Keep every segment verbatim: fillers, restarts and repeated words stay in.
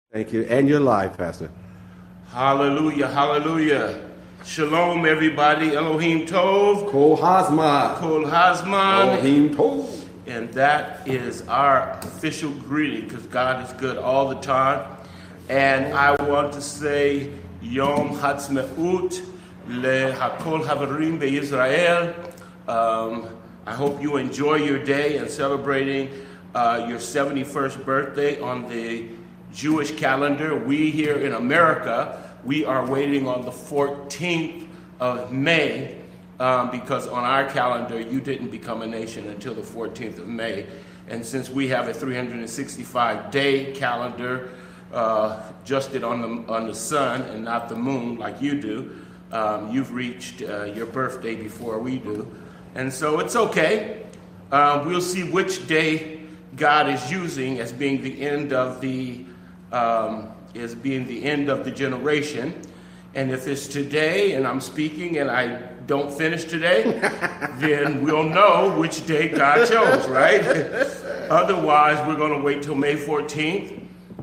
Thank you. And you're live, Pastor. Hallelujah, hallelujah. Shalom, everybody. Elohim Tov. Kol Hazman. Kol Hazman. Elohim Tov. And that is our official greeting because God is good all the time. And I want to say Yom Ha'atzmaut le Hakol Havarim be'Yisrael. Um, I hope you enjoy your day and celebrating uh, your seventy-first birthday on the Jewish calendar. We here in America, we are waiting on the fourteenth of May um, because on our calendar, you didn't become a nation until the fourteenth of May. And since we have a three hundred sixty-five day calendar, uh, adjusted on the, on the sun and not the moon like you do, um, you've reached uh, your birthday before we do. And so it's okay. Uh, we'll see which day God is using as being the end of the Um, is being the end of the generation. And if it's today and I'm speaking and I don't finish today, then we'll know which day God chose, right? Otherwise, we're going to wait till May fourteenth.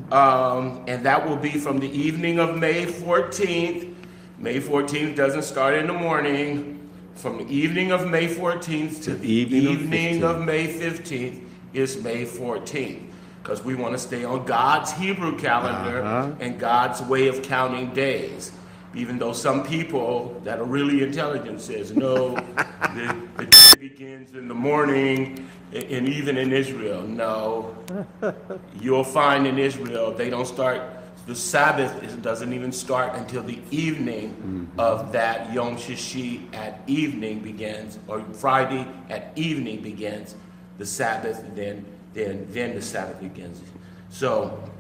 Um, and that will be from the evening of May fourteenth. May fourteenth doesn't start in the morning. From the evening of May fourteenth to the evening, evening of, of May fifteenth is May fourteenth. Because we want to stay on God's Hebrew calendar uh-huh. and God's way of counting days. Even though some people that are really intelligent says, no, the, the day begins in the morning, and even in Israel, no. You'll find in Israel, they don't start, the Sabbath doesn't even start until the evening mm-hmm. of that Yom Shishi at evening begins, or Friday at evening begins, the Sabbath, and then Then, then the Sabbath begins. So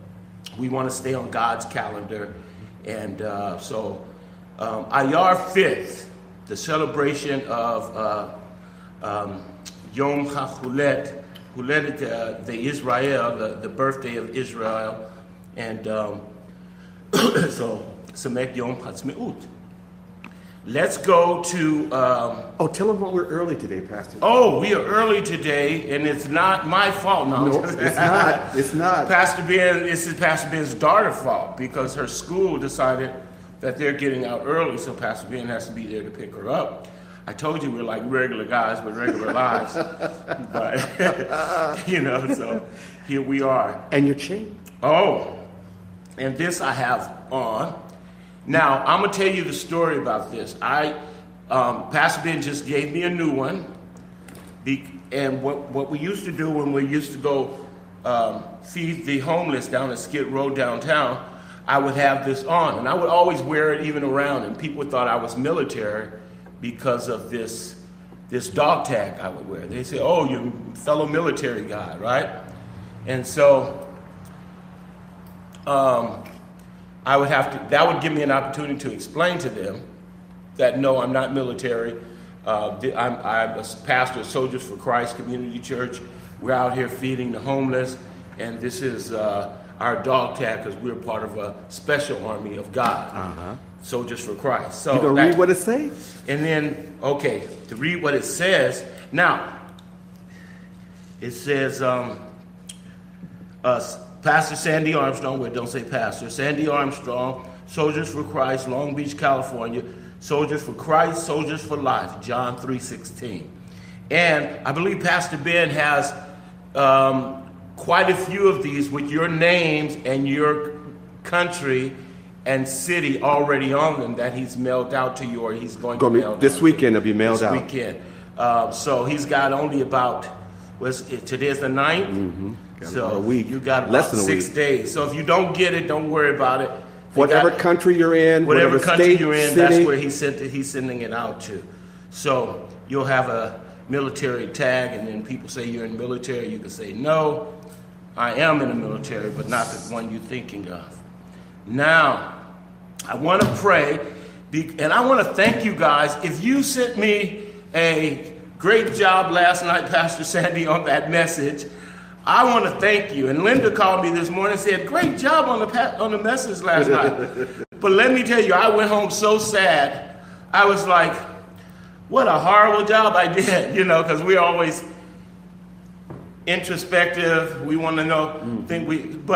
we want to stay on God's calendar. And uh, so um, Ayar fifth, the celebration of uh, um, Yom HaChulet, Hulet, uh, the Israel, the, the birthday of Israel. And um, so Samek Yom Ha'atzmaut. Let's go to... Um, oh, tell them why we're early today, Pastor. Oh, we are early today, and it's not my fault. No, no it's not. It's not. Pastor Ben, this is Pastor Ben's daughter's fault because her school decided that they're getting out early, so Pastor Ben has to be there to pick her up. I told you we're like regular guys with regular lives. But, you know, so here we are. And your chain. Oh, and this I have on. Now, I'm going to tell you the story about this. I, um, Pastor Ben just gave me a new one. Be, and what, what we used to do when we used to go um, feed the homeless down at Skid Row downtown, I would have this on. And I would always wear it even around. And people thought I was military because of this, this dog tag I would wear. They say, oh, you're a fellow military guy, right? And so... Um, I would have to, that would give me an opportunity to explain to them that no, I'm not military. Uh, I'm, I'm a pastor of Soldiers for Christ Community Church. We're out here feeding the homeless, and this is uh, our dog tag because we're part of a special army of God, uh-huh. Soldiers for Christ. So you gonna read what it says? And then, okay, to read what it says. Now, it says, um, us. Pastor Sandy Armstrong, well, don't say Pastor, Sandy Armstrong, Soldiers for Christ, Long Beach, California, Soldiers for Christ, Soldiers for Life, John three sixteen. And I believe Pastor Ben has um, quite a few of these with your names and your country and city already on them that he's mailed out to you or he's going to mail out. This weekend it'll be mailed this out. This weekend. Uh, so he's got only about, what's it, today's the ninth? Mm-hmm. Got so a week. You got about less than a six week. days. So if you don't get it, don't worry about it. You whatever got, country you're in, whatever, whatever country state, you're in, city. that's where he sent it, he's sending it out to. So you'll have a military tag, and then people say you're in the military. You can say, no, I am in the military, but not the one you're thinking of. Now, I want to pray, and I want to thank you guys. If you sent me a great job last night, Pastor Sandy, on that message, I want to thank you. And Linda called me this morning and said, great job on the on the message last night. But let me tell you, I went home so sad. I was like, what a horrible job I did, you know, because we're always introspective. We want to know, mm. think we, but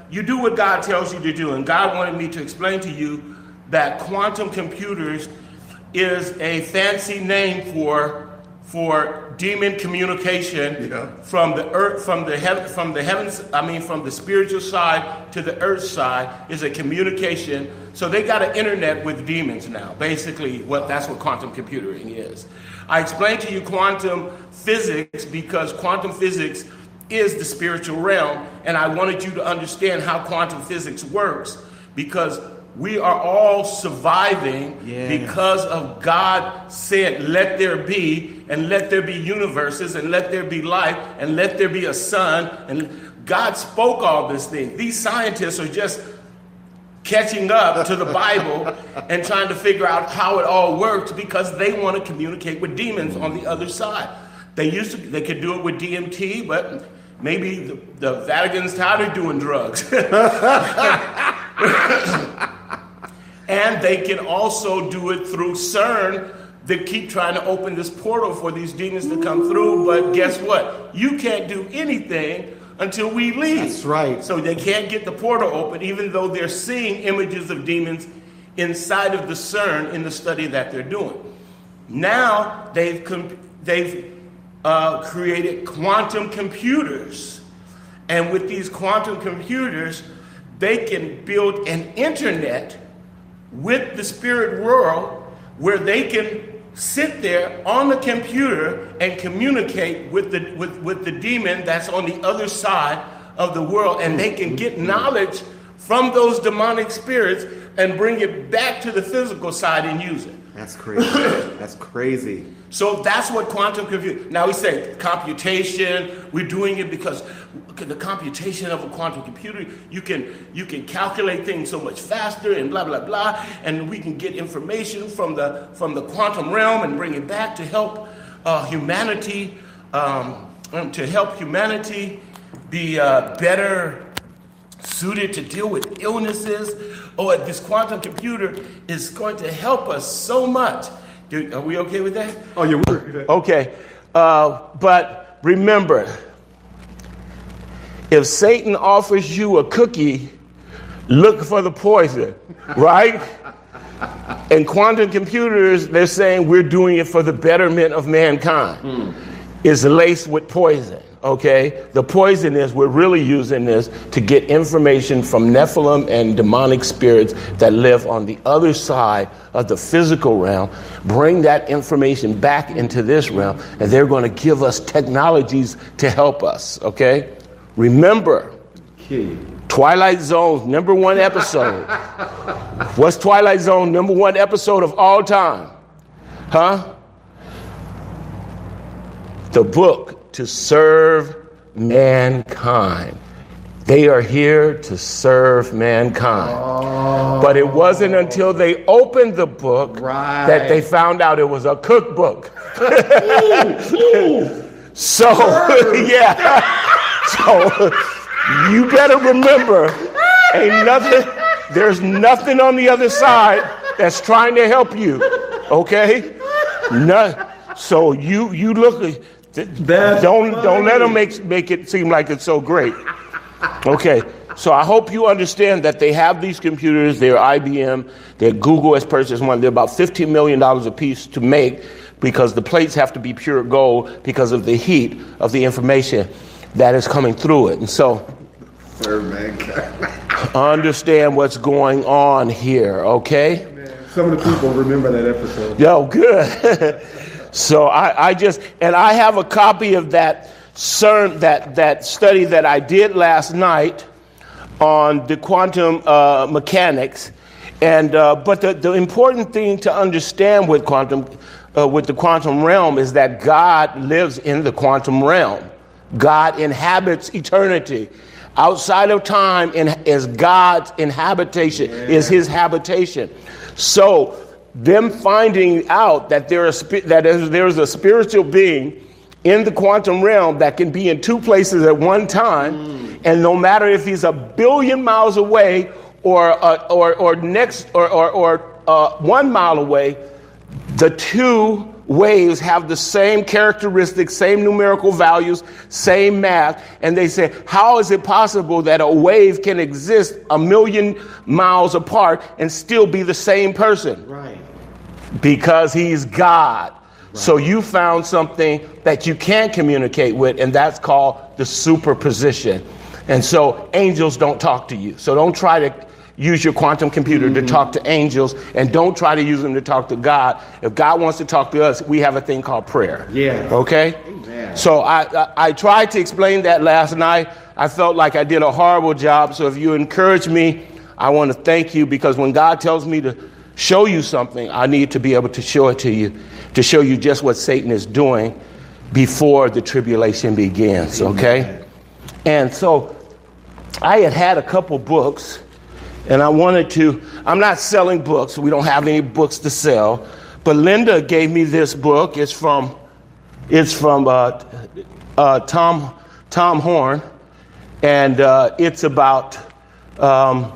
you do what God tells you to do. And God wanted me to explain to you that quantum computers is a fancy name for for demon communication Yeah. from the earth, from the heaven, from the heavens. I mean, from the spiritual side to the earth side is a communication. So they got an internet with demons now. Basically, what that's what quantum computing is. I explained to you quantum physics because quantum physics is the spiritual realm, and I wanted you to understand how quantum physics works because we are all surviving Yeah. because of God said, let there be, and let there be universes, and let there be life, and let there be a sun. And God spoke all this thing. These scientists are just catching up to the Bible and trying to figure out how it all works because they want to communicate with demons on the other side. They used to, they could do it with D M T, but maybe the, the Vatican's tired of doing drugs. And they can also do it through CERN. They keep trying to open this portal for these demons to come through, but guess what? You can't do anything until we leave. That's right. So they can't get the portal open, even though they're seeing images of demons inside of the CERN in the study that they're doing. Now they've com- they've uh, created quantum computers, and with these quantum computers, they can build an internet with the spirit world where they can sit there on the computer and communicate with the with, with the demon that's on the other side of the world, and they can get knowledge from those demonic spirits and bring it back to the physical side and use it. That's crazy. That's crazy. So that's what quantum computing. Now we say computation. We're doing it because the computation of a quantum computer, you can you can calculate things so much faster and blah blah blah, and we can get information from the from the quantum realm and bring it back to help uh, humanity um, to help humanity be uh, better suited to deal with illnesses. Oh, this quantum computer is going to help us so much. Do, are we okay with that? Oh, yeah, we're Okay. Uh, but remember, if Satan offers you a cookie, look for the poison, right? And quantum computers, they're saying we're doing it for the betterment of mankind. Mm. It's laced with poison. Okay, the poison is we're really using this to get information from Nephilim and demonic spirits that live on the other side of the physical realm, bring that information back into this realm, and they're going to give us technologies to help us. Okay, remember, Key. Twilight Zone, number one episode. What's Twilight Zone, number one episode of all time? Huh? The book. To serve mankind. They are here to serve mankind. Oh. But it wasn't until they opened the book right. that they found out it was a cookbook. ooh, ooh. So, yeah. So, you better remember, ain't nothing, there's nothing on the other side that's trying to help you. Okay? No, so you you look That's don't funny. Don't let them make make it seem like it's so great. Okay, so I hope you understand that they have these computers. They're I B M. They're Google has purchased one. They're about fifteen million dollars a piece to make because the plates have to be pure gold because of the heat of the information that is coming through it. And so, Sir, man. understand what's going on here. Okay. Some of the people remember that episode. Yo, good. So I, I just, and I have a copy of that CERN, that, that study that I did last night on the quantum uh, mechanics. And uh, but the, the important thing to understand with quantum, uh, with the quantum realm is that God lives in the quantum realm. God inhabits eternity. Outside of time in, is God's inhabitation, yeah. is his habitation. So them finding out that there is that there is a spiritual being in the quantum realm that can be in two places at one time, mm. and no matter if he's a billion miles away or uh, or or next or or, or uh, one mile away, the two waves have the same characteristics, same numerical values, same math. And they say, how is it possible that a wave can exist a million miles apart and still be the same person? Right. Because he's God. Right. So you found something that you can't communicate with, and that's called the superposition. And so angels don't talk to you. So don't try to use your quantum computer mm-hmm. to talk to angels, and don't try to use them to talk to God. If God wants to talk to us, we have a thing called prayer. Yeah. Okay? Amen. So I, I I tried to explain that last night. I felt like I did a horrible job. So if you encourage me, I want to thank you, because when God tells me to show you something, I need to be able to show it to you, to show you just what Satan is doing before the tribulation begins. Okay? Amen. And so I had had a couple books. And I wanted to, I'm not selling books. We don't have any books to sell. But Linda gave me this book. It's from, it's from uh, uh, Tom Tom Horn. And uh, it's about um,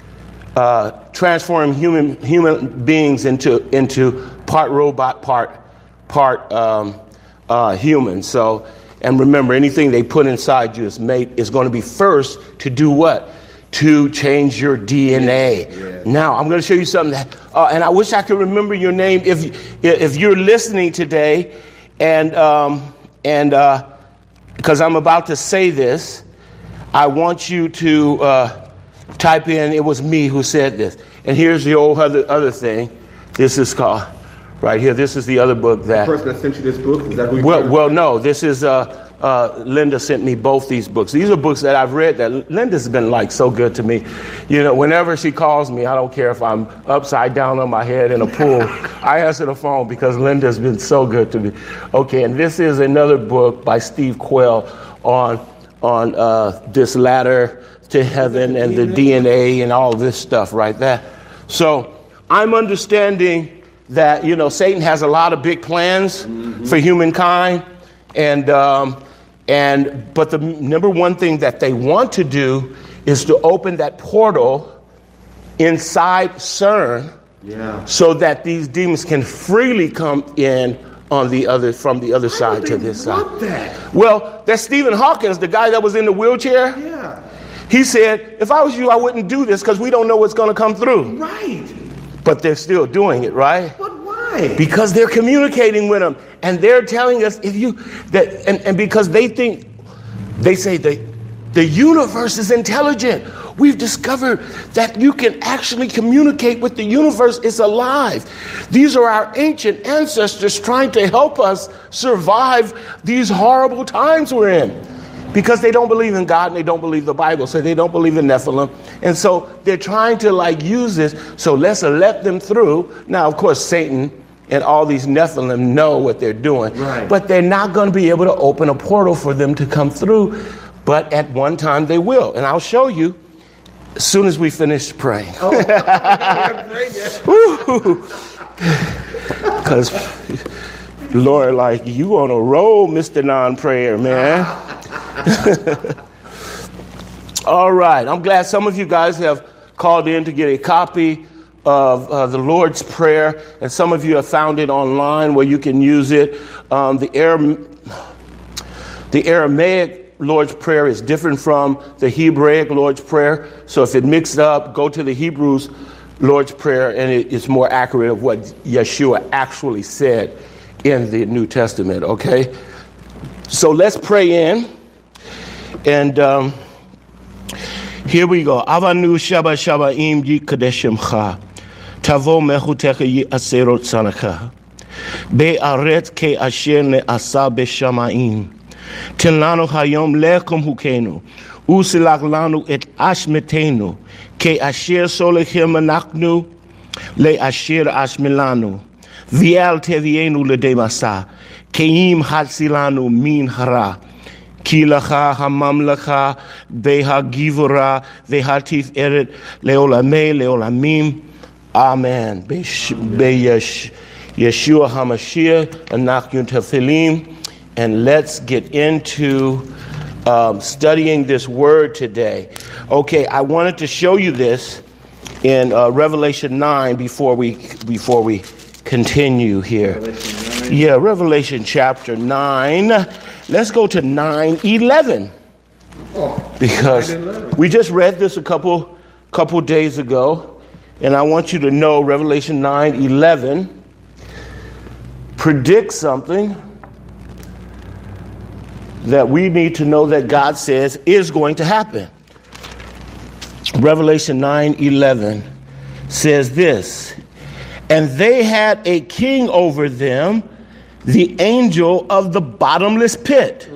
uh, transforming human human beings into into part robot, part part um, uh, human. So, and remember, anything they put inside you is made is going to be first to do what? To change your D N A. Yeah. Now, I'm going to show you something that, uh, and I wish I could remember your name. If if you're listening today, and um, and uh, because I'm about to say this, I want you to uh, type in, it was me who said this. And here's the old other other thing. This is called right here. This is the other book that. The person that sent you this book, is that who you Well, well, no. This is. Uh, Uh, Linda sent me both these books. These are books that I've read that Linda's been like so good to me. You know, whenever she calls me, I don't care if I'm upside down on my head in a pool. I answer the phone because Linda's been so good to me. Okay, and this is another book by Steve Quayle on on uh, this ladder to heaven and the D N A and all this stuff right there. So I'm understanding that, you know, Satan has a lot of big plans mm-hmm. for humankind. And um, and but the number one thing that they want to do is to open that portal inside CERN, yeah. so that these demons can freely come in on the other from the other Why side to this side. That? Well, that's Stephen Hawkins, the guy that was in the wheelchair. Yeah. He said, if I was you, I wouldn't do this because we don't know what's going to come through. Right. But they're still doing it, right? But why? Because they're communicating with them. And they're telling us if you that and, and because they think they say the the universe is intelligent. We've discovered that you can actually communicate with the universe. It's alive. These are our ancient ancestors trying to help us survive these horrible times we're in. Because they don't believe in God and they don't believe the Bible, so they don't believe in Nephilim. And so they're trying to like use this. So let's let them through. Now, of course, Satan and all these Nephilim know what they're doing. Right. But they're not going to be able to open a portal for them to come through. But at one time they will. And I'll show you as soon as we finish praying. Because Lord, like, you on a roll, Mister Non-Prayer, man. All right. I'm glad some of you guys have called in to get a copy of uh, the Lord's Prayer, and some of you have found it online where you can use it. Um, the, Aram- the Aramaic Lord's Prayer is different from the Hebraic Lord's Prayer. So if it mixed up, go to the Hebrews Lord's Prayer, and it, it's more accurate of what Yeshua actually said in the New Testament, okay? So let's pray in. And um, here we go. Avanu Shaba Shaba Im Yikadeshimcha. Tavo Mehutecha Yi Aserot Sanaka. Be Aret Ke Asher Ne Asa Beshamaim. Tilano Hayom Lekum Hukenu. Usilak Lanu Et Ashmetenu. Ke Asher Solechem Anaknu. Le Asher Ashmelanu. Viel Tevienu Le Demasa. Keim Hatsilanu Min Hara. Kilacha Hamamlacha. Beha Givura. Vehatif Eret Leolame Leolamim. Amen. Be Yeshua HaMashiach, Anakyun Tefilim. And let's get into um, studying this word today. Okay, I wanted to show you this in uh, Revelation nine before we before we continue here. Yeah, Revelation chapter nine. Let's go to nine eleven. Oh, because nine eleven. We just read this a couple couple days ago, and I want you to know Revelation nine eleven predicts something that we need to know that God says is going to happen. Revelation nine eleven says this, and they had a king over them, the angel of the bottomless pit,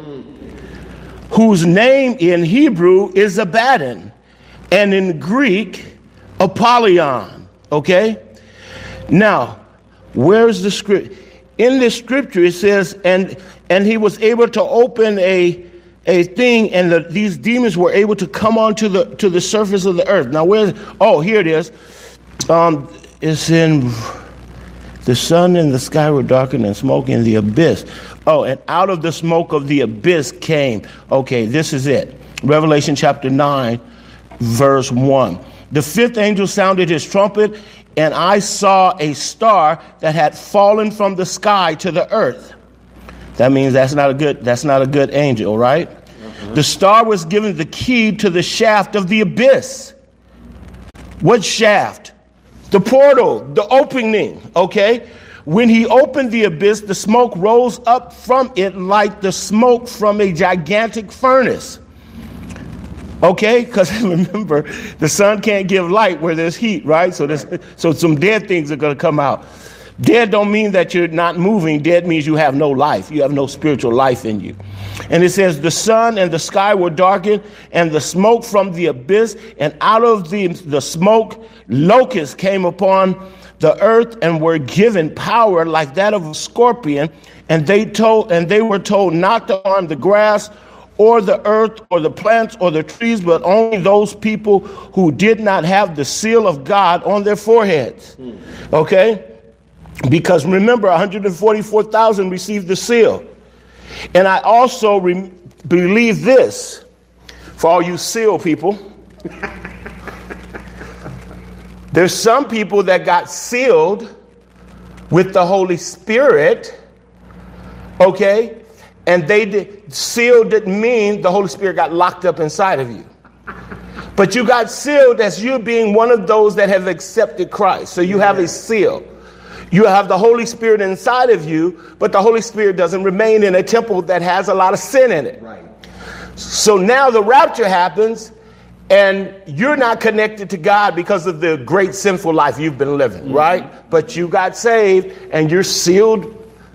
whose name in Hebrew is Abaddon, and in Greek, Apollyon. Okay? Now, where's the script? In this scripture, it says, and and he was able to open a a thing, and the, these demons were able to come onto the to the surface of the earth. Now, where's? Oh, here it is. Um, it's in the sun and the sky were darkened and smoke in the abyss. Oh, and out of the smoke of the abyss came. Okay, this is it. Revelation chapter nine, verse one. The fifth angel sounded his trumpet, and I saw a star that had fallen from the sky to the earth. That means that's not a good, that's not a good angel, right? Uh-huh. The star was given the key to the shaft of the abyss. What shaft? The portal, the opening, okay? When he opened the abyss, the smoke rose up from it like the smoke from a gigantic furnace. Okay, because remember, the sun can't give light where there's heat, right? So there's, so some dead things are going to come out. Dead don't mean that you're not moving. Dead means you have no life. You have no spiritual life in you. And it says the sun and the sky were darkened, and the smoke from the abyss, and out of the, the smoke, locusts came upon the earth and were given power like that of a scorpion. And they told, and they were told not to harm the grass or the earth or the plants or the trees, but only those people who did not have the seal of God on their foreheads. Okay? Because remember, one hundred forty-four thousand received the seal. And I also re- believe this, for all you seal people. There's some people that got sealed with the Holy Spirit, okay? And they did, sealed didn't mean the Holy Spirit got locked up inside of you. But you got sealed as you being one of those that have accepted Christ. So you have a seal. You have the Holy Spirit inside of you, but the Holy Spirit doesn't remain in a temple that has a lot of sin in it. Right. So now the rapture happens, and you're not connected to God because of the great sinful life you've been living, mm-hmm. right? But you got saved, and you're sealed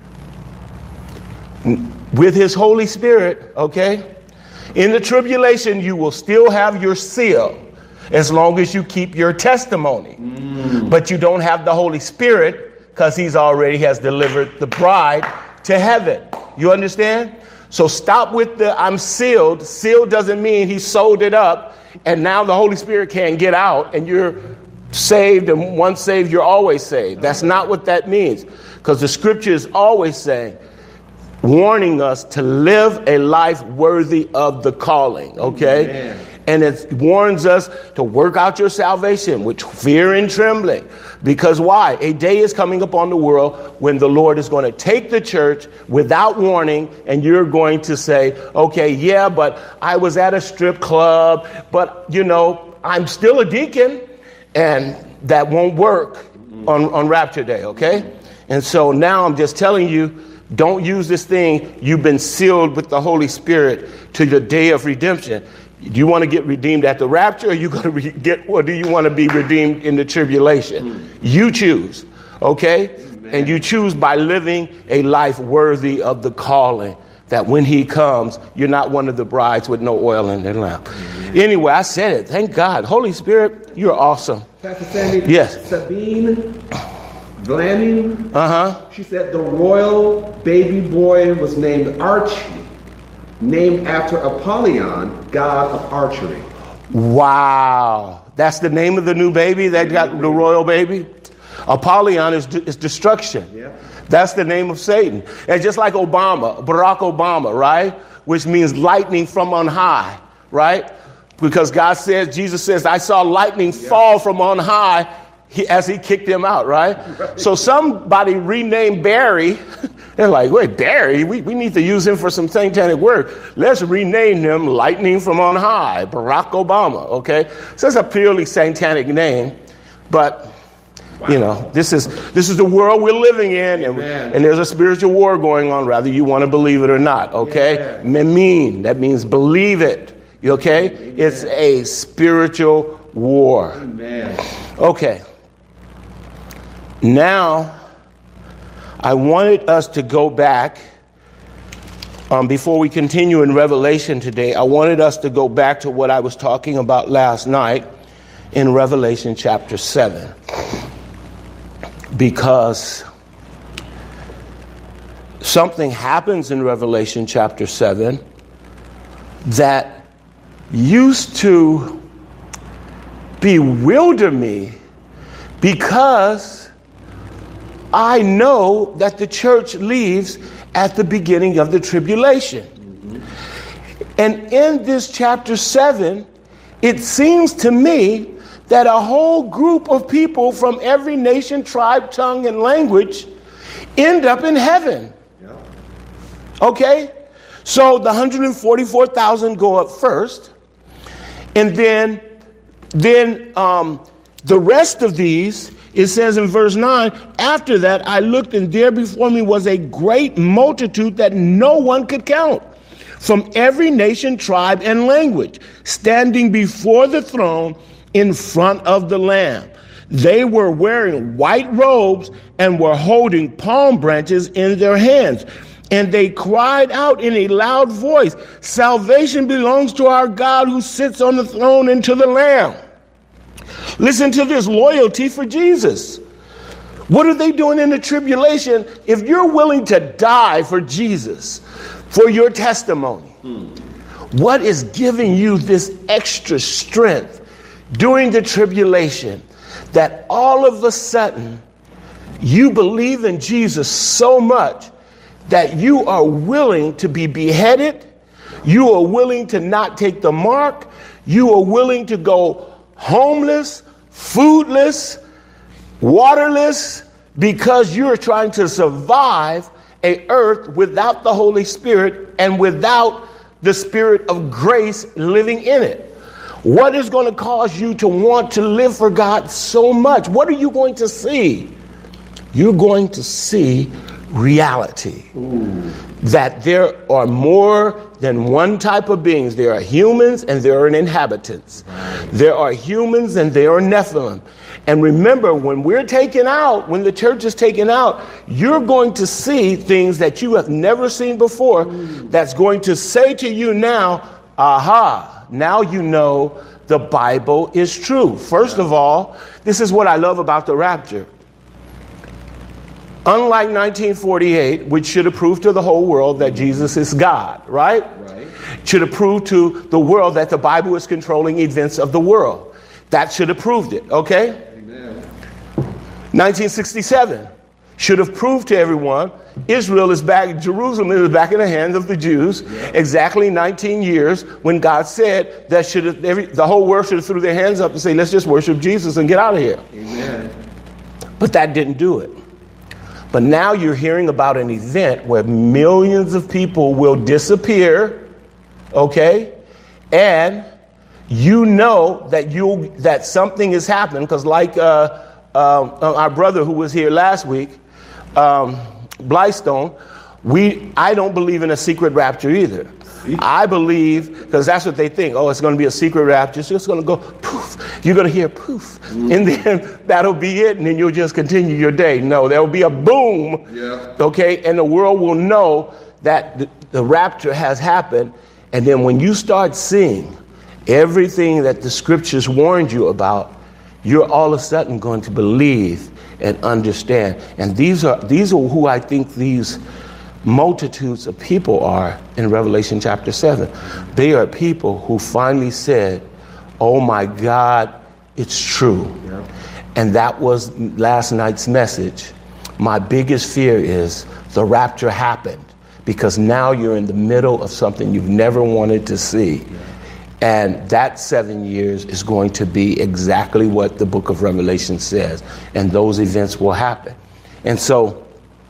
with his Holy Spirit, okay? In the tribulation, you will still have your seal as long as you keep your testimony. Mm. But you don't have the Holy Spirit because he's already has delivered the bride to heaven. You understand? So stop with the I'm sealed. Sealed doesn't mean he sold it up and now the Holy Spirit can't get out and you're saved, and once saved, you're always saved. That's not what that means, because the scripture is always saying, warning us to live a life worthy of the calling, okay? Amen. And it warns us to work out your salvation with fear and trembling. Because why? A day is coming upon the world when the Lord is going to take the church without warning, and you're going to say, okay, yeah, but I was at a strip club, but, you know, I'm still a deacon, and that won't work on, on Rapture Day, okay? And so now I'm just telling you, don't use this thing. You've been sealed with the Holy Spirit to the day of redemption. Do you want to get redeemed at the rapture, or you going to re- get, or do you want to be redeemed in the tribulation? Mm. You choose, okay? Amen. And you choose by living a life worthy of the calling, that when he comes, you're not one of the brides with no oil in their lamp. Amen. Anyway, I said it. Thank God. Holy Spirit, you're awesome. Pastor Sandy, yes. Sabine Blanning, uh-huh. she said the royal baby boy was named Archie, named after Apollyon, god of archery. Wow. That's the name of the new baby that got the royal baby? Apollyon is, is destruction. Yeah. That's the name of Satan. And just like Obama, Barack Obama, right? Which means lightning from on high, right? Because God says, Jesus says, I saw lightning yeah. fall from on high he, as he kicked him out, right? right? So somebody renamed Barry They're like, wait, Barry, we, we need to use him for some satanic work. Let's rename him Lightning from on High, Barack Obama, okay? So it's a purely satanic name, but, wow. you know, this is this is the world we're living in, and, and there's a spiritual war going on, whether you want to believe it or not, okay? Yeah. Memin, that means believe it, okay? Amen. It's a spiritual war. Amen. Okay. Now, I wanted us to go back, um, before we continue in Revelation today, I wanted us to go back to what I was talking about last night in Revelation chapter seven. Because something happens in Revelation chapter seven that used to bewilder me, because I know that the church leaves at the beginning of the tribulation. Mm-hmm. And in this chapter seven, it seems to me that a whole group of people from every nation, tribe, tongue, and language end up in heaven. Yeah. Okay? So the one hundred forty-four thousand go up first. And then, then um, the rest of these, it says in verse nine, after that I looked, and there before me was a great multitude that no one could count, from every nation, tribe, and language, standing before the throne in front of the Lamb. They were wearing white robes and were holding palm branches in their hands. And they cried out in a loud voice, salvation belongs to our God who sits on the throne and to the Lamb. Listen to this, loyalty for Jesus. What are they doing in the tribulation? If you're willing to die for Jesus, for your testimony, hmm. what is giving you this extra strength during the tribulation that all of a sudden you believe in Jesus so much that you are willing to be beheaded, you are willing to not take the mark, you are willing to go homeless, foodless, waterless, because you're trying to survive a earth without the Holy Spirit and without the Spirit of grace living in it. What is going to cause you to want to live for God so much? What are you going to see? You're going to see reality. Ooh. That there are more than one type of beings. There are humans and there are inhabitants. Right. There are humans and there are Nephilim. And remember, when we're taken out, when the church is taken out, you're going to see things that you have never seen before. Ooh. That's going to say to you now, aha, now you know the Bible is true. First yeah. of all, this is what I love about the rapture. Unlike nineteen forty-eight, which should have proved to the whole world that Jesus is God, right? Right. Should have proved to the world that the Bible is controlling events of the world. That should have proved it, okay? Amen. nineteen sixty-seven should have proved to everyone Israel is back, Jerusalem is back in the hands of the Jews. Yeah. Exactly nineteen years when God said that should have every, the whole world should have threw their hands up and say, let's just worship Jesus and get out of here. Amen. But that didn't do it. But now you're hearing about an event where millions of people will disappear, okay? And you know that you that something has happened, because like uh, uh, our brother who was here last week, um, Blystone, we I don't believe in a secret rapture either. I believe, because that's what they think, oh, it's going to be a secret rapture. It's just going to go poof. You're going to hear poof. Mm-hmm. And then that'll be it. And then you'll just continue your day. No, there'll be a boom. Yeah. Okay. And the world will know that the, the rapture has happened. And then when you start seeing everything that the scriptures warned you about, you're all of a sudden going to believe and understand. And these are these are who I think these multitudes of people are in Revelation chapter seven. They are people who finally said, oh my God, it's true. Yeah. And that was last night's message. My biggest fear is the rapture happened, because now you're in the middle of something you've never wanted to see. Yeah. And that seven years is going to be exactly what the book of Revelation says. And those events will happen. And so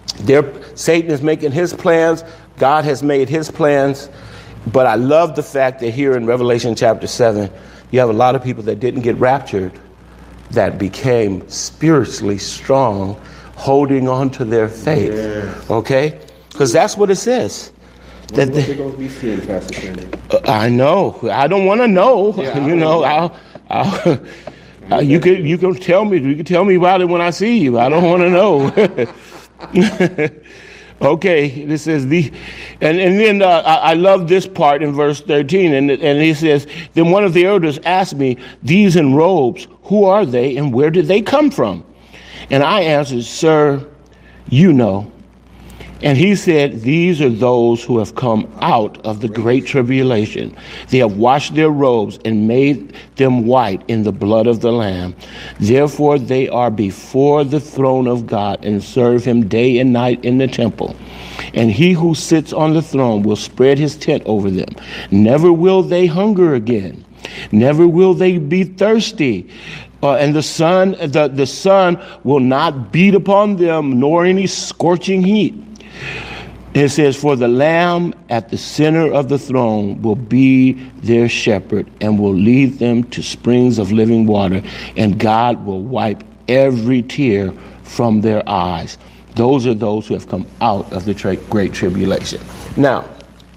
They're, Satan is making his plans. God has made his plans. But I love the fact that here in Revelation chapter seven, you have a lot of people that didn't get raptured that became spiritually strong, holding on to their faith. Yeah. Okay? Because that's what it says. That what they going to be seeing, Pastor Kenny? Uh, I know. I don't want to know. Yeah, you know, I'll, I'll, uh, you can you can tell me. You can tell me about it when I see you. I don't want to know. Okay, this is the, and and then uh, I, I love this part in verse thirteen, and and he says, then one of the elders asked me, these in robes, who are they, and where did they come from? And I answered, sir, you know. And he said, these are those who have come out of the great tribulation. They have washed their robes and made them white in the blood of the Lamb. Therefore they are before the throne of God and serve him day and night in the temple. And he who sits on the throne will spread his tent over them. Never will they hunger again. Never will they be thirsty. Uh, and the sun, the, the sun will not beat upon them, nor any scorching heat. It says, for the Lamb at the center of the throne will be their shepherd and will lead them to springs of living water, and God will wipe every tear from their eyes. Those are those who have come out of the tra- great tribulation. Now,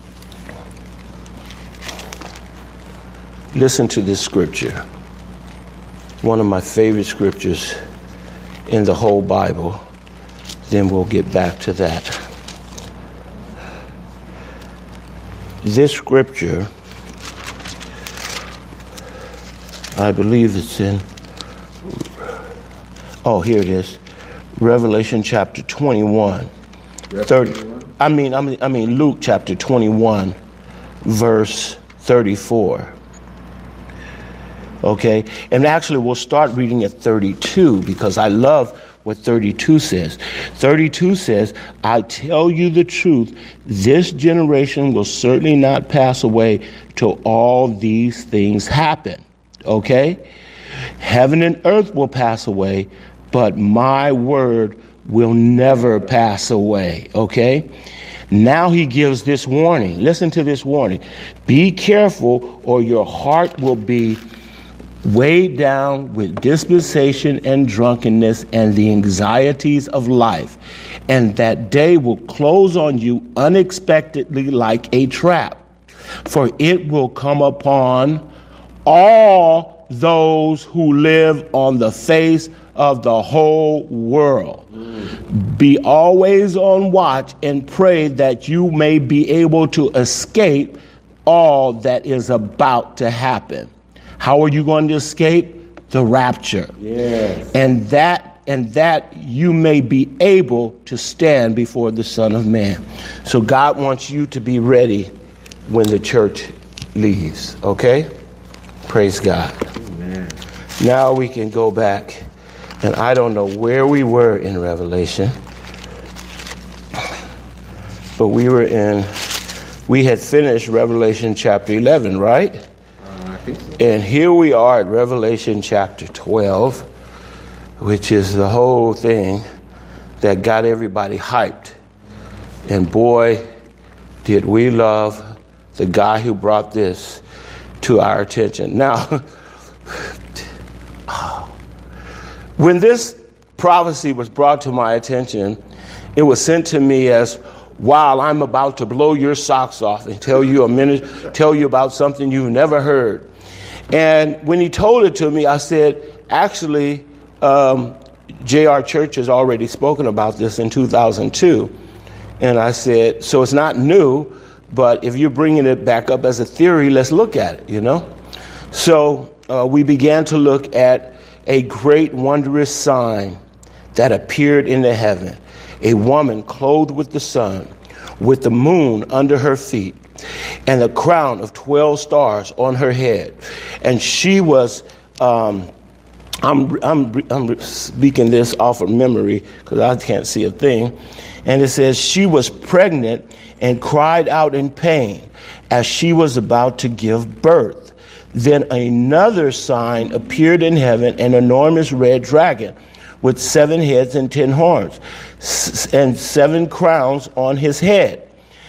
listen to this scripture. One of my favorite scriptures in the whole Bible. Then we'll get back to that. This scripture, I believe it's in, oh, here it is, Revelation chapter twenty-one, thirty. I mean, I mean, I mean Luke chapter twenty-one, verse thirty-four. Okay, and actually we'll start reading at thirty-two because I love what thirty-two says. thirty-two says, I tell you the truth, this generation will certainly not pass away till all these things happen. Okay? Heaven and earth will pass away, but my word will never pass away. Okay? Now he gives this warning. Listen to this warning. Be careful, or your heart will be weighed down with dispensation and drunkenness and the anxieties of life, and that day will close on you unexpectedly like a trap, for it will come upon all those who live on the face of the whole world. Mm. Be always on watch and pray that you may be able to escape all that is about to happen. How are you going to escape? The rapture. Yes. And that and that you may be able to stand before the Son of Man. So God wants you to be ready when the church leaves. Okay? Praise God. Amen. Now we can go back, and I don't know where we were in Revelation, but we were in, we had finished Revelation chapter eleven, right? And here we are at Revelation chapter twelve, which is the whole thing that got everybody hyped. And boy, did we love the guy who brought this to our attention. Now, when this prophecy was brought to my attention, it was sent to me as, while I'm about to blow your socks off and tell you a minute, tell you about something you've never heard. And when he told it to me, I said, actually, um, J R Church has already spoken about this in two thousand two. And I said, so it's not new, but if you're bringing it back up as a theory, let's look at it, you know? So uh, we began to look at a great wondrous sign that appeared in the heaven. A woman clothed with the sun, with the moon under her feet, and a crown of twelve stars on her head. And she was, um, I'm, I'm, I'm speaking this off of memory because I can't see a thing. And it says she was pregnant and cried out in pain as she was about to give birth. Then another sign appeared in heaven, an enormous red dragon with seven heads and ten horns, and seven crowns on his head.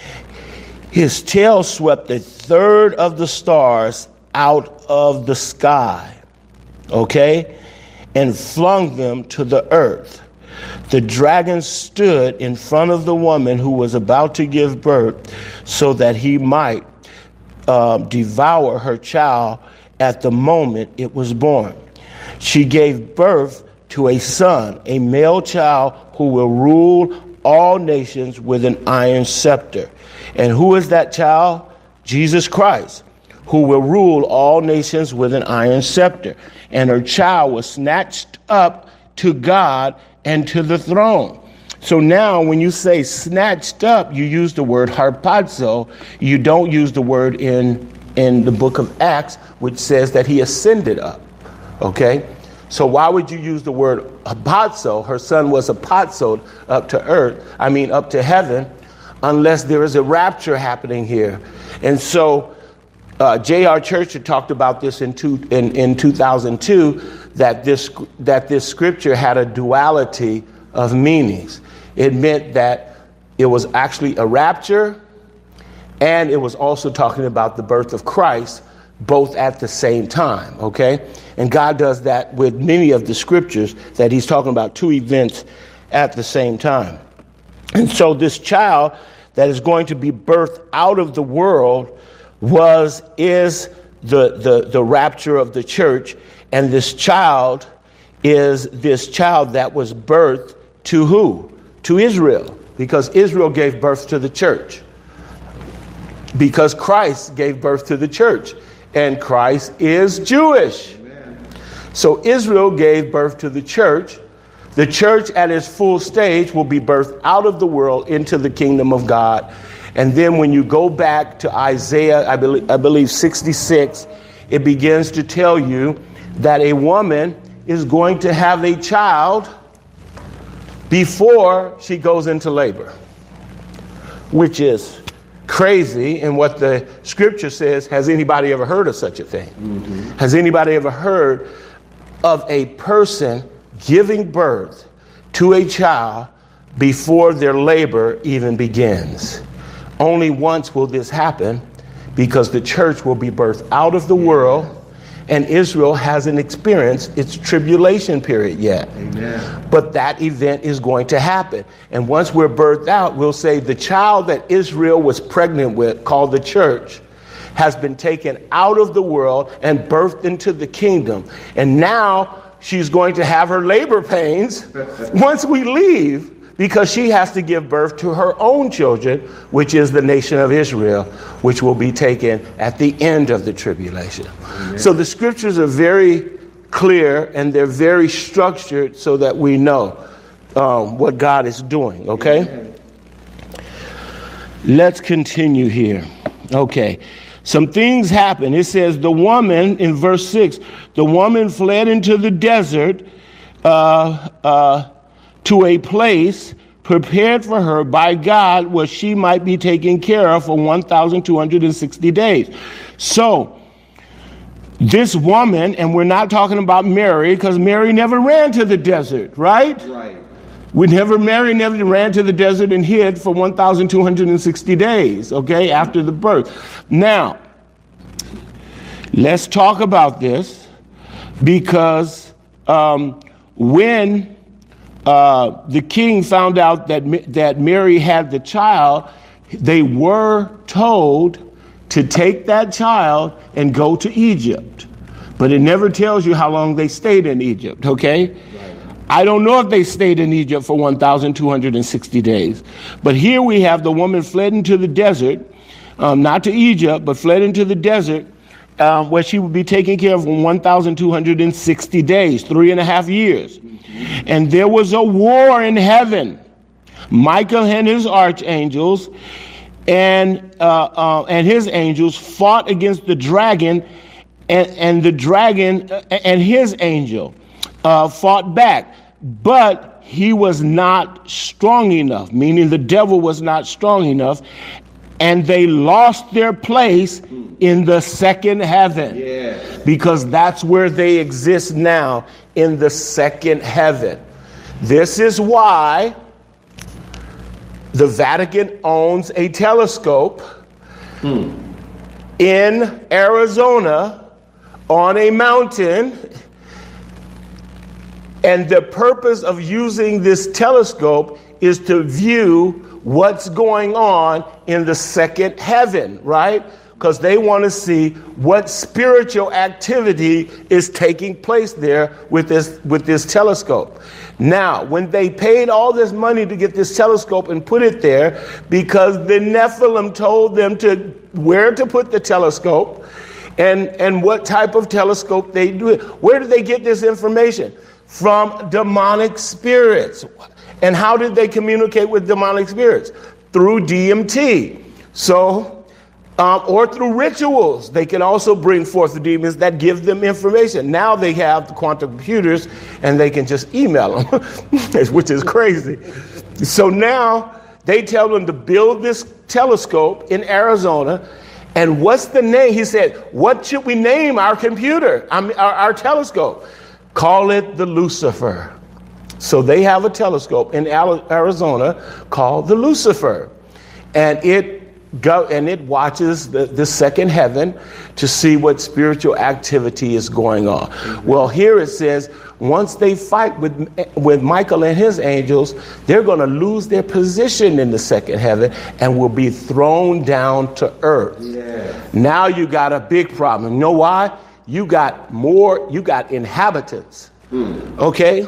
His tail swept a third of the stars out of the sky, okay, and flung them to the earth. The dragon stood in front of the woman who was about to give birth so that he might uh, devour her child at the moment it was born. She gave birth to a son, a male child who will rule all nations with an iron scepter. And who is that child? Jesus Christ, who will rule all nations with an iron scepter. And her child was snatched up to God and to the throne. So now when you say snatched up, you use the word harpazo. You don't use the word in, in the book of Acts, which says that he ascended up. Okay? So why would you use the word harpazo? Her son was harpazoed up to earth, I mean up to heaven, unless there is a rapture happening here. And so uh, J R Church had talked about this in, two, in, in two thousand two, that this, that this scripture had a duality of meanings. It meant that it was actually a rapture, and it was also talking about the birth of Christ, both at the same time, okay? And God does that with many of the scriptures, that he's talking about two events at the same time. And so this child that is going to be birthed out of the world was, is the, the, the rapture of the church. And this child is this child that was birthed to who? To Israel, because Israel gave birth to the church. Because Christ gave birth to the church, and Christ is Jewish. Amen. So Israel gave birth to the church. The church at its full stage will be birthed out of the world into the kingdom of God. And then when you go back to Isaiah, I believe, I believe sixty-six, it begins to tell you that a woman is going to have a child before she goes into labor, which is crazy. And what the scripture says, has anybody ever heard of such a thing? Mm-hmm. Has anybody ever heard of a person giving birth to a child before their labor even begins? Only once will this happen, because the church will be birthed out of the world, and Israel hasn't experienced its tribulation period yet. Amen. But that event is going to happen. And once we're birthed out, we'll say the child that Israel was pregnant with, called the church, has been taken out of the world and birthed into the kingdom. And now she's going to have her labor pains once we leave, because she has to give birth to her own children, which is the nation of Israel, which will be taken at the end of the tribulation. Amen. So the scriptures are very clear, and they're very structured so that we know um, what God is doing, okay? Amen. Let's continue here. Okay. Some things happen. It says the woman, in verse six, the woman fled into the desert uh, uh, to a place prepared for her by God, where she might be taken care of for one thousand two hundred sixty days. So this woman, and we're not talking about Mary, because Mary never ran to the desert, right? Right. We never, Mary never ran to the desert and hid for one thousand two hundred sixty days, okay, after the birth. Now, let's talk about this, because um, when uh, the king found out that, that Mary had the child, they were told to take that child and go to Egypt. But it never tells you how long they stayed in Egypt, okay? Right. I don't know if they stayed in Egypt for one thousand two hundred sixty days. But here we have the woman fled into the desert, um, not to Egypt, but fled into the desert, uh, where she would be taken care of for one thousand two hundred sixty days, three and a half years. Mm-hmm. And there was a war in heaven. Michael and his archangels and uh, uh, and his angels fought against the dragon, and, and the dragon uh, and his angel uh, fought back. But he was not strong enough, meaning the devil was not strong enough, and they lost their place in the second heaven. Yeah. Because that's where they exist now, in the second heaven. This is why the Vatican owns a telescope hmm. in Arizona on a mountain. And the purpose of using this telescope is to view what's going on in the second heaven, right? Because they want to see what spiritual activity is taking place there with this with this telescope. Now, when they paid all this money to get this telescope and put it there, because the Nephilim told them to where to put the telescope and, and what type of telescope they do it. Where did they get this information? From demonic spirits. And how did they communicate with demonic spirits? Through D M T. So, um, or through rituals. They can also bring forth the demons that give them information. Now they have the quantum computers and they can just email them, which is crazy. So now they tell them to build this telescope in Arizona. And what's the name? He said, what should we name our computer, I mean, our, our telescope? Call it the Lucifer. So they have a telescope in Arizona called the Lucifer, and it go and it watches the, the second heaven to see what spiritual activity is going on. Mm-hmm. Well, here it says once they fight with with Michael and his angels, they're going to lose their position in the second heaven and will be thrown down to earth. Yeah. Now you got a big problem. You know why? You got more, you got inhabitants. Hmm. Okay?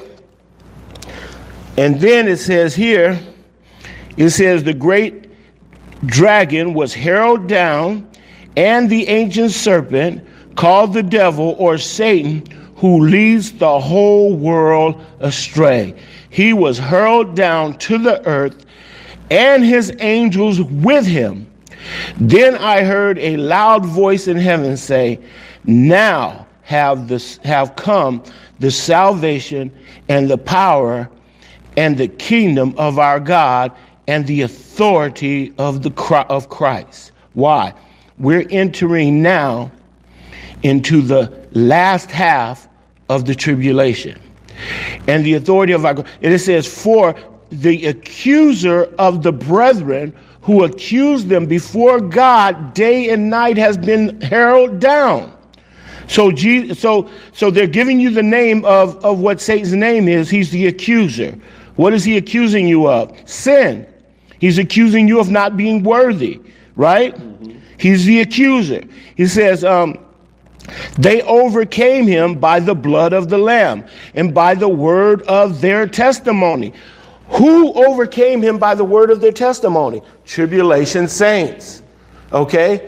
And then it says here, it says the great dragon was hurled down, and the ancient serpent, called the devil or Satan, who leads the whole world astray. He was hurled down to the earth, and his angels with him. Then I heard a loud voice in heaven say, now have this have come the salvation and the power and the kingdom of our God and the authority of the of Christ. Why? We're entering now into the last half of the tribulation. And the authority of our God. And it says, for the accuser of the brethren who accused them before God day and night has been hurled down. So, Jesus, so, so they're giving you the name of, of what Satan's name is. He's the accuser. What is he accusing you of? Sin. He's accusing you of not being worthy, right? Mm-hmm. He's the accuser. He says, um, they overcame him by the blood of the Lamb and by the word of their testimony. Who overcame him by the word of their testimony? Tribulation saints. Okay?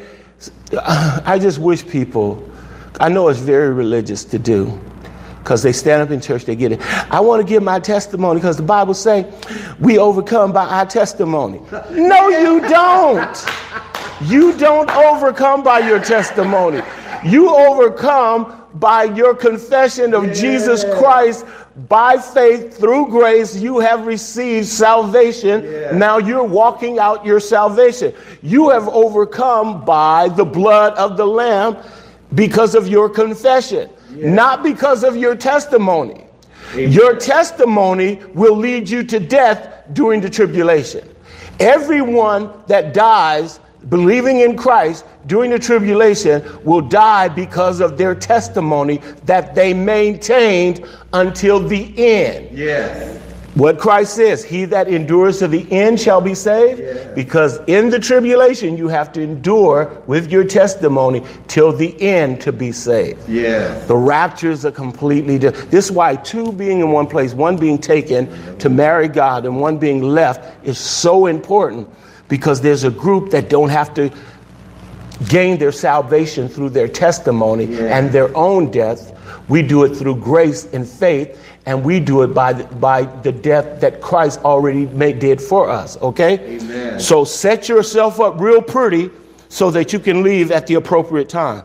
I just wish people, I know it's very religious to do, because they stand up in church, they get it. I want to give my testimony because the Bible says we overcome by our testimony. No, you don't. You don't overcome by your testimony. You overcome by your confession of yeah. Jesus Christ. By faith, through grace, you have received salvation. Yeah. Now you're walking out your salvation. You have overcome by the blood of the Lamb because of your confession. Yeah. Not because of your testimony. Amen. Your testimony will lead you to death during the tribulation. Everyone that dies believing in Christ during the tribulation will die because of their testimony that they maintained until the end. Yes. What Christ says, he that endures to the end shall be saved. Yeah. Because in the tribulation, you have to endure with your testimony till the end to be saved. Yeah. The rapture is a completely different. This is why two being in one place, one being taken to marry God and one being left is so important, because there's a group that don't have to gain their salvation through their testimony yeah. and their own death. We do it through grace and faith. And we do it by the, by the death that Christ already made, did for us, okay? Amen. So set yourself up real pretty so that you can leave at the appropriate time.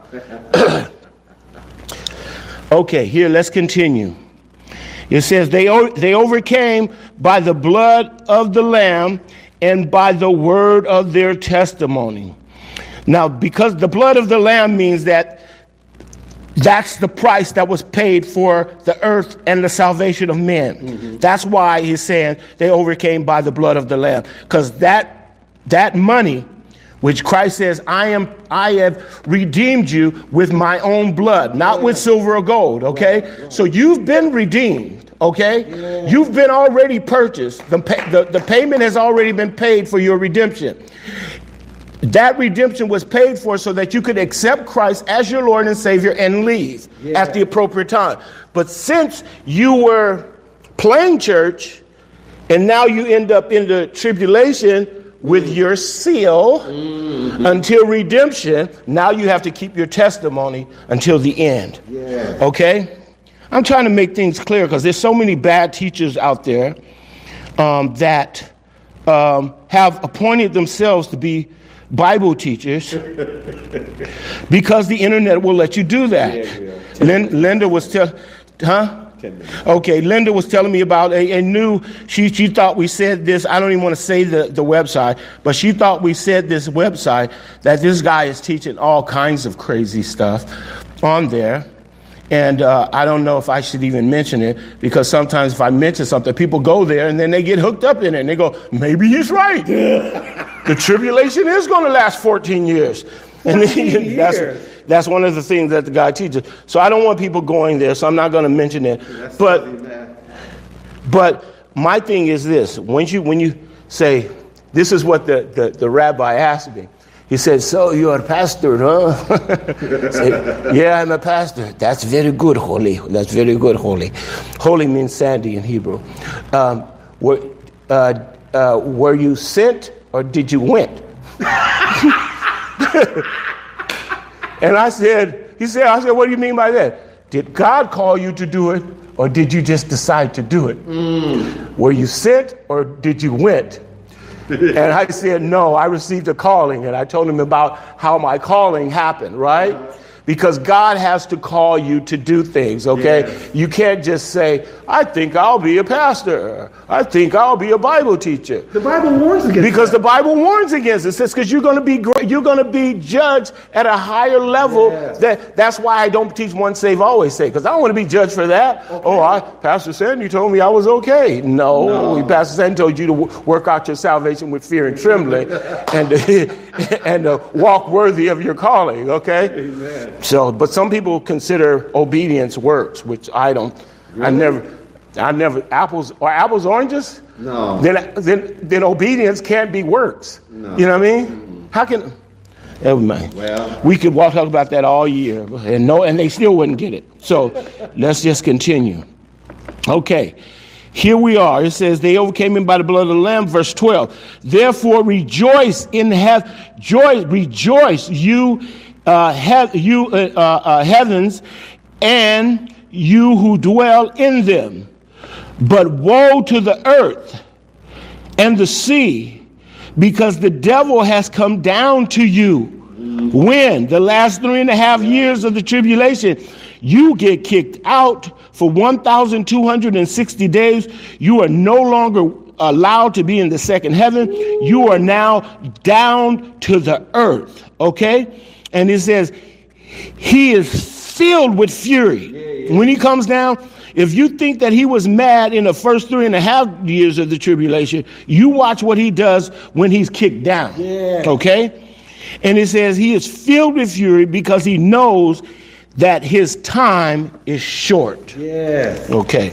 Okay, here, let's continue. It says, they, they overcame by the blood of the Lamb and by the word of their testimony. Now, because the blood of the Lamb means that That's the price that was paid for the earth and the salvation of men. Mm-hmm. That's why he's saying they overcame by the blood of the Lamb. Because that that money, which Christ says, I am, I have redeemed you with my own blood, not yeah. with silver or gold, okay? Yeah. So you've been redeemed, okay? Yeah. You've been already purchased. The, pay, the, the payment has already been paid for your redemption. That redemption was paid for so that you could accept Christ as your Lord and Savior and leave yeah. at the appropriate time. But since you were playing church and now you end up in the tribulation with mm. your seal mm-hmm. until redemption, now you have to keep your testimony until the end. Yeah. Okay? I'm trying to make things clear because there's so many bad teachers out there um, that um, have appointed themselves to be Bible teachers because the internet will let you do that. Yeah, yeah. Lin- Linda was telling, huh? Okay, Linda was telling me about a, a new, she she thought we said this, I don't even want to say the, the website, but she thought we said this website that this guy is teaching all kinds of crazy stuff on there. And uh, I don't know if I should even mention it because sometimes if I mention something, people go there and then they get hooked up in it and they go, maybe he's right. The tribulation is going to last fourteen years. And then, that's, that's one of the things that the guy teaches. So I don't want people going there, so I'm not going to mention it. That's but crazy, but my thing is this. When you, when you say, this is what the, the, the rabbi asked me. He said, so you're a pastor, huh? Said, yeah, I'm a pastor. That's very good, holy. That's very good, holy. Holy means Sandy in Hebrew. Um, were, uh, uh, were you sent or did you went? And I said, he said, I said, what do you mean by that? Did God call you to do it or did you just decide to do it? Mm. Were you sent or did you went? And I said, no, I received a calling. And I told him about how my calling happened, right? Because God has to call you to do things, okay? Yes. You can't just say, I think I'll be a pastor. I think I'll be a Bible teacher. The Bible warns against Because that. the Bible warns against it. It says, because you're going to be you're going to be judged at a higher level. Yes. That, that's why I don't teach once saved, always saved. Because I don't want to be judged for that. Okay. Oh, I, Pastor Sandy told me I was okay. No, no. Pastor Sandy told you to w- work out your salvation with fear and trembling and, and uh, walk worthy of your calling, okay? Amen. So, but some people consider obedience works, which I don't. Really? I never, I never. Apples or apples, oranges? No. Then, then, then obedience can't be works. No. You know what I mean? Mm-hmm. How can? Never mind. Well, we could walk talk about that all year, and no, and they still wouldn't get it. So, let's just continue. Okay. Here we are. It says they overcame him by the blood of the Lamb, verse twelve. Therefore rejoice in heaven, joy, rejoice you, uh, he- you uh, uh, heavens, and you who dwell in them. But woe to the earth and the sea, because the devil has come down to you. When? The last three and a half years of the tribulation. You get kicked out for one thousand two hundred sixty days. You are no longer allowed to be in the second heaven. You are now down to the earth. Okay? And it says, he is filled with fury. When he comes down, if you think that he was mad in the first three and a half years of the tribulation, you watch what he does when he's kicked down. Yeah. Okay? And it says he is filled with fury because he knows that his time is short. Yeah. Okay.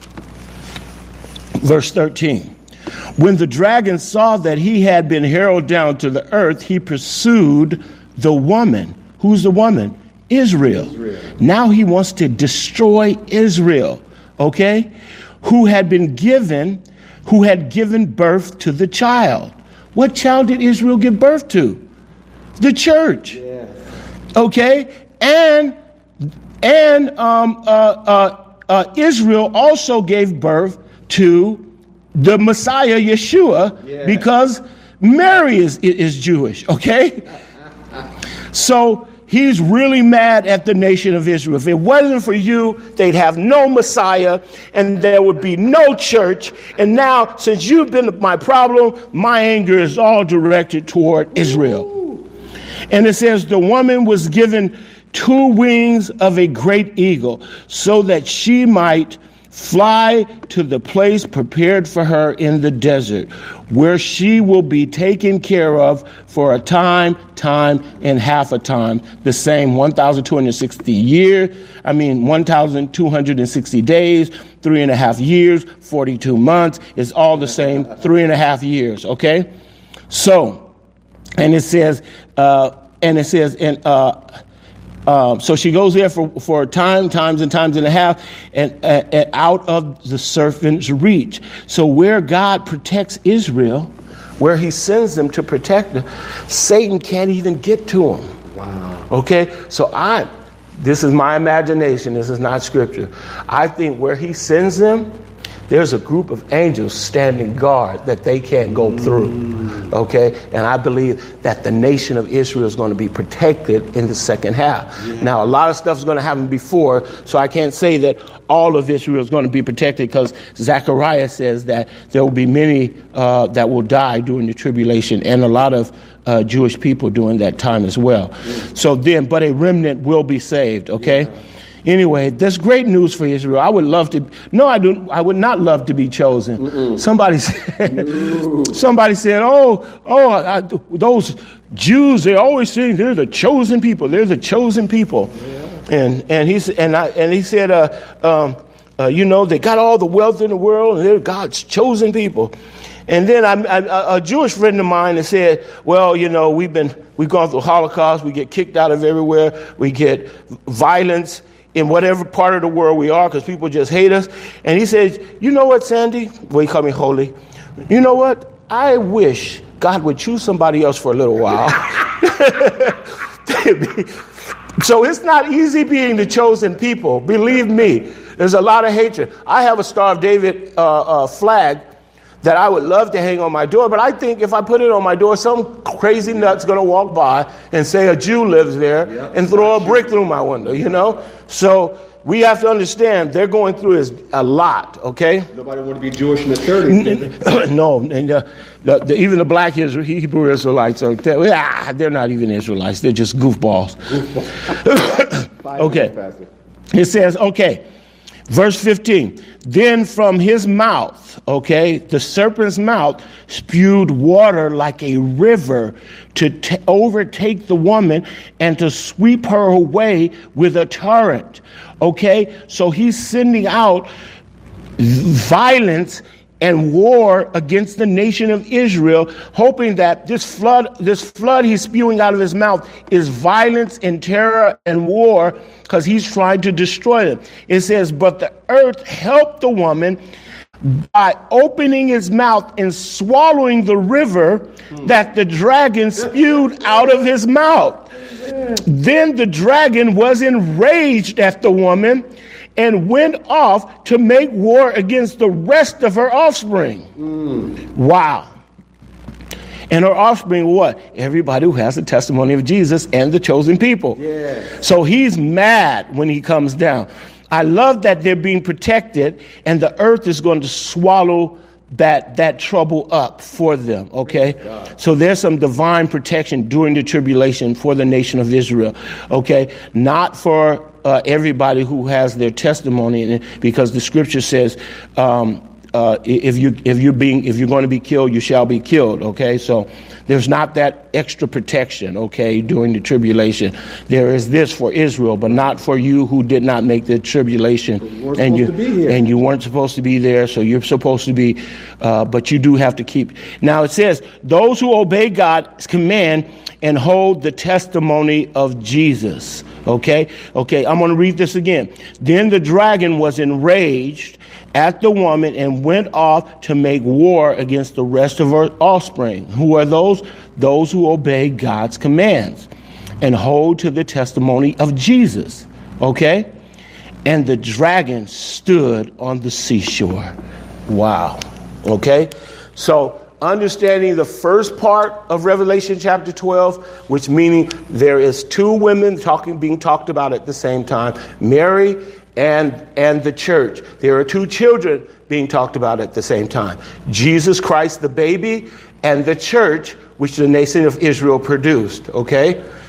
Verse thirteen. When the dragon saw that he had been hurled down to the earth, he pursued the woman. Who's the woman? Israel. Israel. Now he wants to destroy Israel, okay? Who had been given, who had given birth to the child. What child did Israel give birth to? The church. Yeah. Okay? And and um, uh, uh, uh, Israel also gave birth to the Messiah, Yeshua, yeah. because Mary is, is Jewish, okay? So he's really mad at the nation of Israel. If it wasn't for you, they'd have no Messiah and there would be no church. And now, since you've been my problem, my anger is all directed toward Israel. Ooh. And it says the woman was given two wings of a great eagle, so that she might fly to the place prepared for her in the desert, where she will be taken care of for a time, time, and half a time, the same one thousand two hundred sixty years, I mean one thousand two hundred sixty days, three and a half years, forty-two months, it's all the same, three and a half years, okay? So, and it says, uh, and it says, and uh, Um, so she goes there for, for a time, times and times and a half, and, uh, and out of the serpent's reach. So where God protects Israel, where he sends them to protect them, Satan can't even get to them. Wow. Okay? So I, this is my imagination. This is not scripture. I think where he sends them, there's a group of angels standing guard that they can't go through, okay? And I believe that the nation of Israel is going to be protected in the second half. Yeah. Now, a lot of stuff is going to happen before, so I can't say that all of Israel is going to be protected, because Zechariah says that there will be many uh, that will die during the tribulation, and a lot of uh, Jewish people during that time as well. Yeah. So then, but a remnant will be saved, okay? Yeah. Anyway, that's great news for Israel. I would love to. No, I do. I would not love to be chosen. Mm-mm. Somebody said. No. Somebody said, "Oh, oh, I, those Jews. They always say they're the chosen people. They're the chosen people." Yeah. And and he and I and he said, uh, um, uh, you know, they got all the wealth in the world, and they're God's chosen people. And then I, I, a Jewish friend of mine has said, well, you know, we've been we've gone through Holocaust. We get kicked out of everywhere. We get violence in whatever part of the world we are, because people just hate us. And he says, you know what, Sandy? Well, he called me holy. You know what? I wish God would choose somebody else for a little while. So it's not easy being the chosen people. Believe me, there's a lot of hatred. I have a Star of David uh, uh, flag that I would love to hang on my door, but I think if I put it on my door, some crazy nut's going to walk by and say a Jew lives there, yep, and throw a brick through my window, you know? So we have to understand they're going through is a lot, okay? Nobody want to be Jewish in the thirties. No, and uh, the, the, even the black Israel, Hebrew Israelites, are, they're, ah, they're not even Israelites. They're just goofballs. Goofball. Okay. It says, okay. Verse fifteen, then from his mouth, okay, the serpent's mouth spewed water like a river to t- overtake the woman and to sweep her away with a torrent, okay? So he's sending out violence and war against the nation of Israel, hoping that this flood, this flood he's spewing out of his mouth is violence and terror and war, because he's trying to destroy them. It says, but the earth helped the woman by opening his mouth and swallowing the river hmm. that the dragon spewed out of his mouth. Then the dragon was enraged at the woman and went off to make war against the rest of her offspring. Mm. Wow. And her offspring, what? Everybody who has the testimony of Jesus and the chosen people. Yeah. So he's mad when he comes down. I love that they're being protected, and the earth is going to swallow that that trouble up for them, okay? So there's some divine protection during the tribulation for the nation of Israel, okay? Not for uh, everybody who has their testimony in it, because the scripture says, um, uh, if you if you're being if you're going to be killed, you shall be killed, okay? So there's not that extra protection, okay, during the tribulation. There is this for Israel, but not for you who did not make the tribulation, and you and you weren't supposed to be there. So you're supposed to be, uh, but you do have to keep. Now it says, those who obey God's command and hold the testimony of Jesus. Okay, okay, I'm going to read this again. Then the dragon was enraged at the woman and went off to make war against the rest of her offspring. Who are those? Those who obey God's commands and hold to the testimony of Jesus. Okay? And the dragon stood on the seashore. Wow. Okay? So understanding the first part of Revelation chapter twelve, which meaning there is two women talking, being talked about at the same time, Mary and and the church. There are two children being talked about at the same time, Jesus Christ the baby and the church, which the nation of Israel produced. Okay,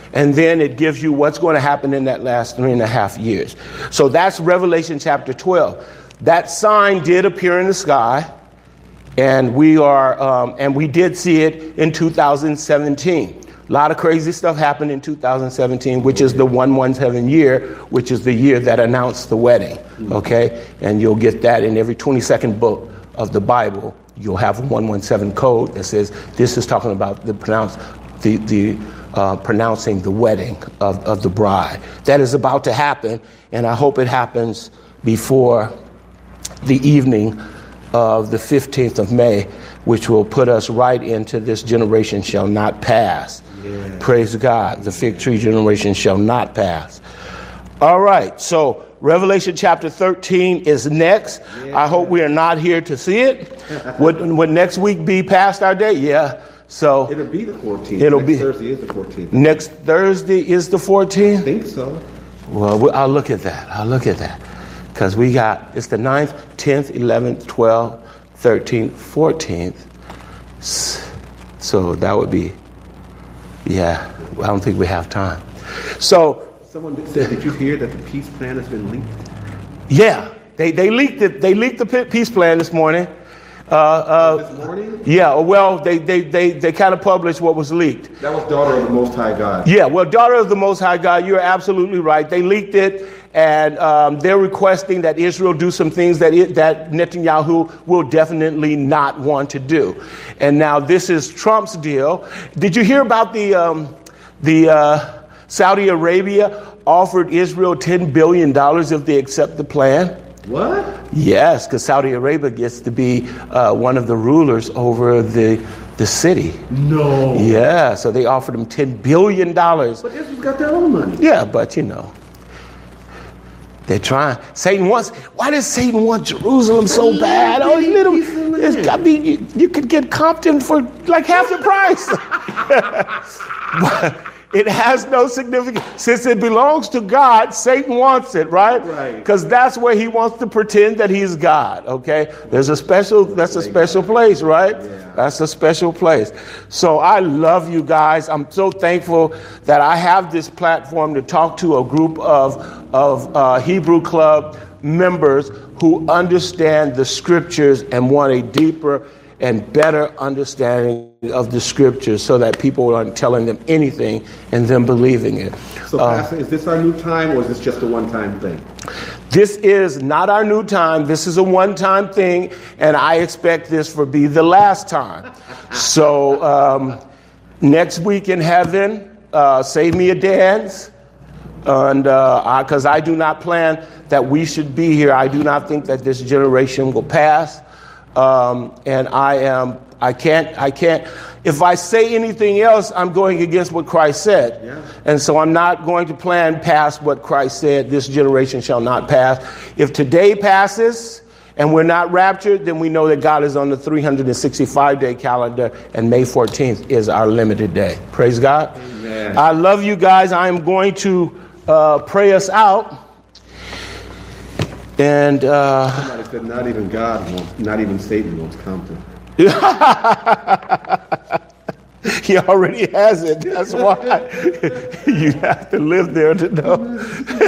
And then it gives you what's going to happen in that last three and a half years. So that's Revelation chapter twelve. That sign did appear in the sky, and we are, um, and we did see it in two thousand seventeen. A lot of crazy stuff happened in two thousand seventeen, which is the one seventeen year, which is the year that announced the wedding. Okay, and you'll get that in every twenty-second book of the Bible. You'll have a one seventeen code that says this is talking about the pronounce the the. Uh, pronouncing the wedding of, of the bride. That is about to happen, and I hope it happens before the evening of the fifteenth of May, which will put us right into this generation shall not pass. Yeah. Praise God. The fig tree generation shall not pass. All right, so Revelation chapter thirteen is next. Yeah. I hope we are not here to see it. would, would next week be past our day? Yeah. So it'll be the fourteenth. It'll next be Thursday is the fourteenth. Next Thursday is the fourteenth. I think so. Well, I'll look at that. I'll look at that because we got it's the ninth, tenth, eleventh, twelfth, thirteenth, fourteenth. So that would be, yeah. I don't think we have time. So someone said, did you hear that the peace plan has been leaked? Yeah, they they leaked it. They leaked the peace plan this morning. Uh, uh, this morning? Yeah, well, they they they they kind of published what was leaked. That was daughter of the Most High God. Yeah, well, daughter of the Most High God, you're absolutely right. They leaked it, and um, they're requesting that Israel do some things that it, that Netanyahu will definitely not want to do. And now this is Trump's deal. Did you hear about the um, the uh, Saudi Arabia offered Israel ten billion dollars if they accept the plan? What? Yes, because Saudi Arabia gets to be uh, one of the rulers over the the city. No. Yeah, so they offered them ten billion dollars. But Israel's got their own money. Yeah, but you know, they're trying. Satan wants, why does Satan want Jerusalem so bad? Oh, little, it's got me, you, you could get Compton for like half the price. But it has no significance. Since it belongs to God, Satan wants it, right? Right. Because that's where he wants to pretend that he's God, okay? There's a special, that's a special place, right? Yeah. That's a special place. So I love you guys. I'm so thankful that I have this platform to talk to a group of, of uh, Hebrew Club members who understand the scriptures and want a deeper and better understanding of the scriptures so that people aren't telling them anything and them believing it. So, uh, Pastor, is this our new time or is this just a one-time thing? This is not our new time. This is a one-time thing, and I expect this to be the last time. So um, next week in heaven, uh, save me a dance. And because uh, I, I do not plan that we should be here. I do not think that this generation will pass. Um, and I am, I can't, I can't, if I say anything else, I'm going against what Christ said. Yeah. And so I'm not going to plan past what Christ said, this generation shall not pass. If today passes and we're not raptured, then we know that God is on the three hundred sixty-five day calendar and May fourteenth is our limited day. Praise God. Amen. I love you guys. I am going to uh, pray us out. And uh, somebody said not even God wants, not even Satan wants Compton. He already has it. That's why you have to live there to know.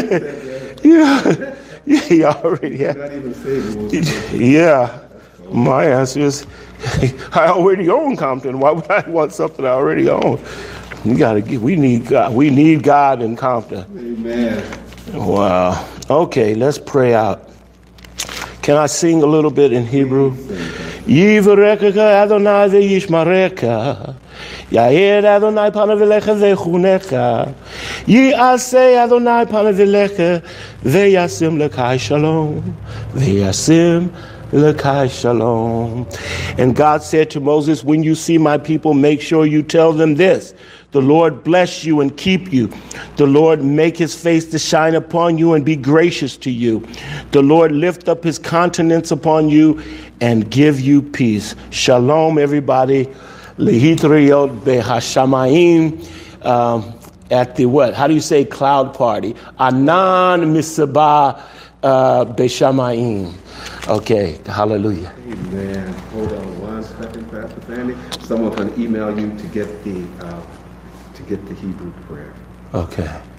Yeah, he already has. Not even Satan wants Compton. Yeah, my answer is I already own Compton. Why would I want something I already own? You gotta get. We need God. We need God in Compton. Amen. Wow. Okay, let's pray out. Can I sing a little bit in Hebrew? Yivarekeka Adonai ve'yishmareka, Yair Adonai panav elecha ve'chunecha, Yiaseh Adonai panav elecha ve'yasim lekai shalom, ve'yasim lekai shalom. And God said to Moses, when you see my people, make sure you tell them this. The Lord bless you and keep you. The Lord make his face to shine upon you and be gracious to you. The Lord lift up his countenance upon you and give you peace. Shalom, everybody. Lehitriot behashamayim. Um, at the what? How do you say cloud party? Anan misabah beshamayim. Okay, hallelujah. Amen. Hold on one second, Pastor Fanny. Someone's going to email you to get the uh, to get the Hebrew prayer. Okay.